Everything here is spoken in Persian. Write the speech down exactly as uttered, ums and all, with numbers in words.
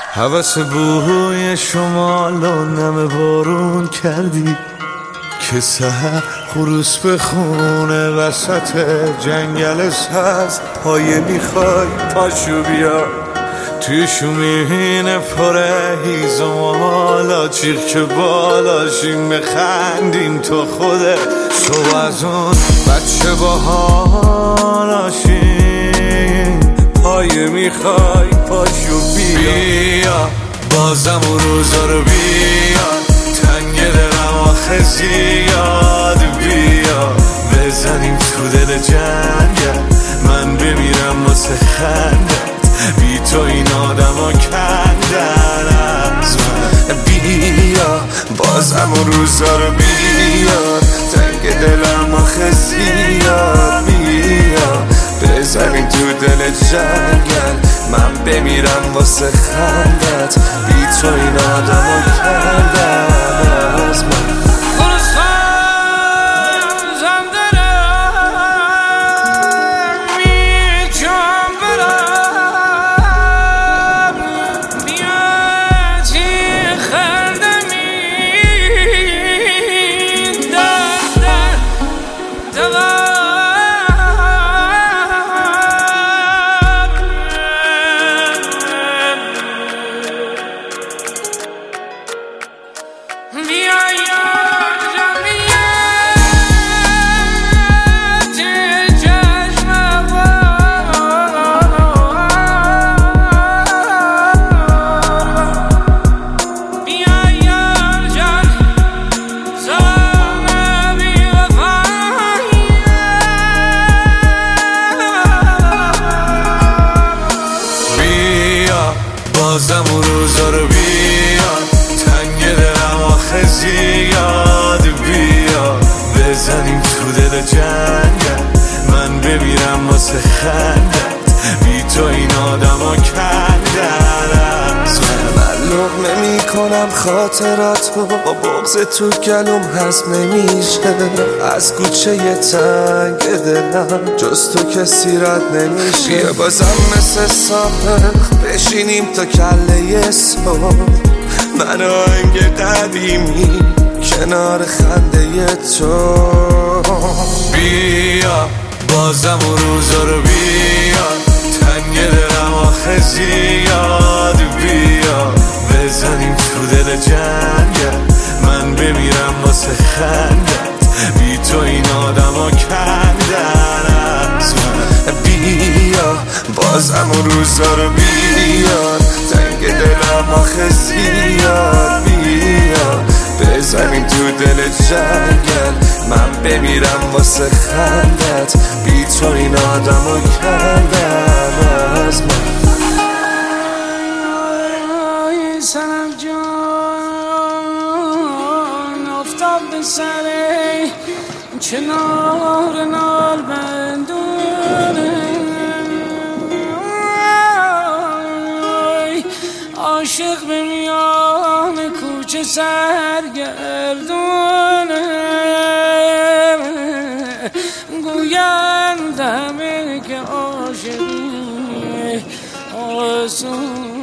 هوس بوی شمال و نم بارون کردی که سحر خروس بخونه وسط جنگل سبز. پایه میخوای پاشو بیا توی شومین پره هیز و مالا چیخ که بالاشیم بخندیم تو خوده تو از اون بچه با حالاشیم. پایه میخوای پاشو بیا, بیا بازم اون روزا رو بیا تنگ دلم آخه زیاد. بیا بزنیم تو دل جنگل من بمیرم واسه خندت بی تو این آدم ها کندن از من. بیا بازم اون روزا رو بیا تنگ دلم آخه زیاد. بیا بزنیم تو دل جنگل من بمیرم واسه خندت بی تو این آدم ها کندن از من. بازم اون روزا رو بیا تنگ دلم آخه زیاد. بیا بزنیم تو دل جنگل من بمیرم واسه خندت بی تو این آدم ها کندن از من. من لقمه میکنم خاطراتو با بغض تو گلوم هضم نمیشه. از کوچه یه تنگ دلم جز تو کسی رد نمیشه. بیا بازم مثل سابق بشینیم تا کله صبح من آهنگ قدیمی کنار خنده تو. بیا بازم اون روزا رو بیا تنگ دلم آخه زیاد. بیا بزنیم تو دل جنگل من بمیرم واسه خندت بی تو این آدم ها کندن از من. بیا بازم اون روزا رو بیا تنگ دلم آخه زیاد. بیا بزنیم تو دل جنگل من بمیرم واسه خندت بی تو این آدم ها کندن از من. سنم جان افتاد به سره کنار نال بندونه عاشق به میان کوچه سرگردونه گویند همه که عاشقی آسون